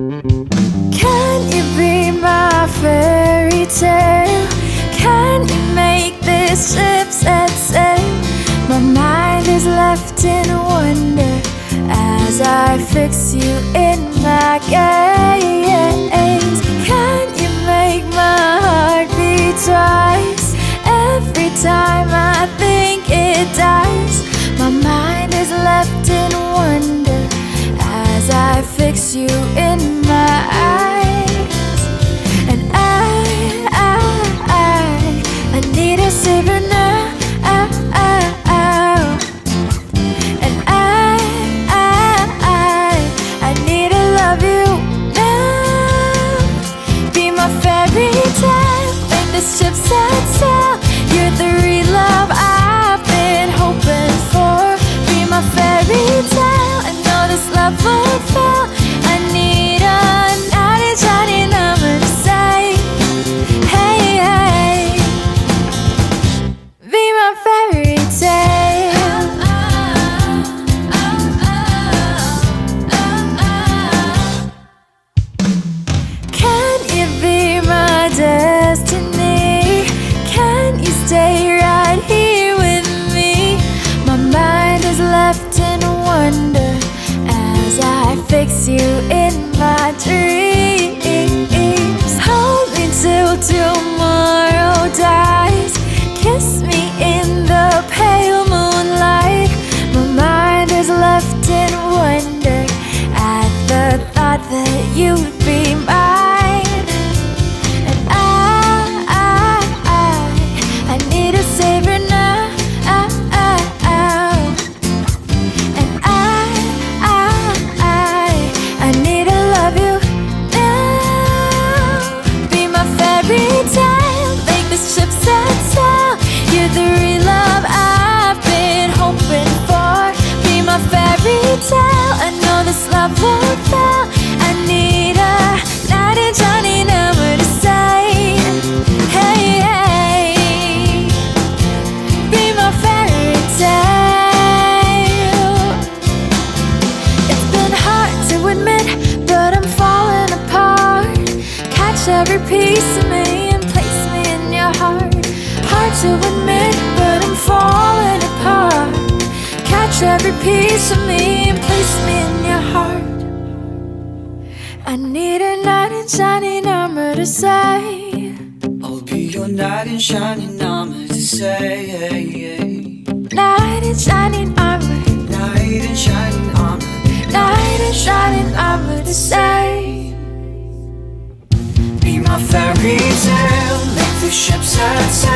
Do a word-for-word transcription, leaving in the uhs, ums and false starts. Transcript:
Can you be my fairy tale? Can you make this ship set sail? My mind is left in wonder as I fix you in my gaze. Can you make my heart beat twice every time I think it dies? My mind is left in wonder as I fix you in my eyes. And I, I, I, I need a savior now. And I, I, I, I need to love you now. Be my fairy tale, make this ship set sail. You're the real love I've been hoping for. Be my fairy tale, I know this love won't fail. I need a knight in shining armor to say, hey, hey, be my fairy tale. Can you be my destiny? Can you stay right here with me? My mind is left in wonder as I fix you in my dreams. Hold me till tomorrow dies. Kiss me in the pale moonlight. My mind is left in wonder at the thought that you'd be mine. And I, I, I, I need a savior now. And I, I, I, I need to love you now. Be my fairy tale, make this ship set sail. You're the real love I've been hoping for. Be my fairy tale, I know this love won't fail. I need a knight in shining armor to say, hey, hey, be my fairy tale. It's been hard to admit, but I'm falling apart. Catch every piece of me and place me in your heart. Hard to admit, but I'm falling apart. Catch every piece of me and place me in your heart. I need a knight in shining armor to say, I'll be your knight in shining armor to say, knight in shining armor, knight in shining armor, knight in shining armor to say, be my fairy tale, make the ship set sail.